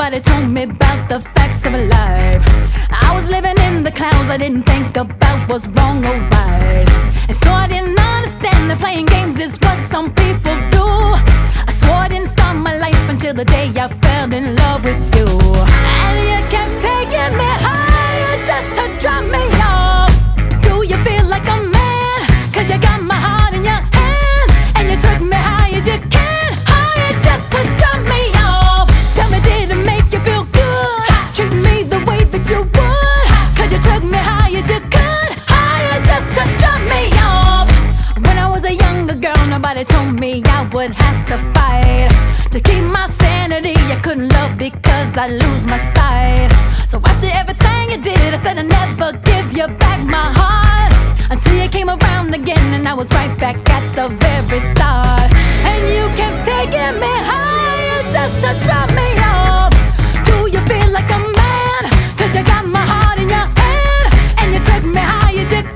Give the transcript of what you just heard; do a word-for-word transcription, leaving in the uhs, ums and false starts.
nobody told me about the facts of life. I was living in the clouds, I didn't think about what's wrong or right. And so I didn't understand that playing games is what some people do. I swore I didn't start my life until the day I fell in love with you. And you kept taking me higher just to drop me off. Do you feel like a man? Cause you got my heart in your hands, and you took me high as you can, higher just to drop me off. Tell me, did it make you feel good? Treat me the way that you would, cause you took me high as you could, higher just to drop me off. When I was a younger girl, nobody told me I would have to fight to keep my sanity. I couldn't love because I lose my sight. So after everything you did, I said I'd never give you back my heart, until you came around again, and I was right back at the very start. And you kept taking me higher just to drop me off. Do you feel like a man? Cause you got my heart in your hand, and you took me high as you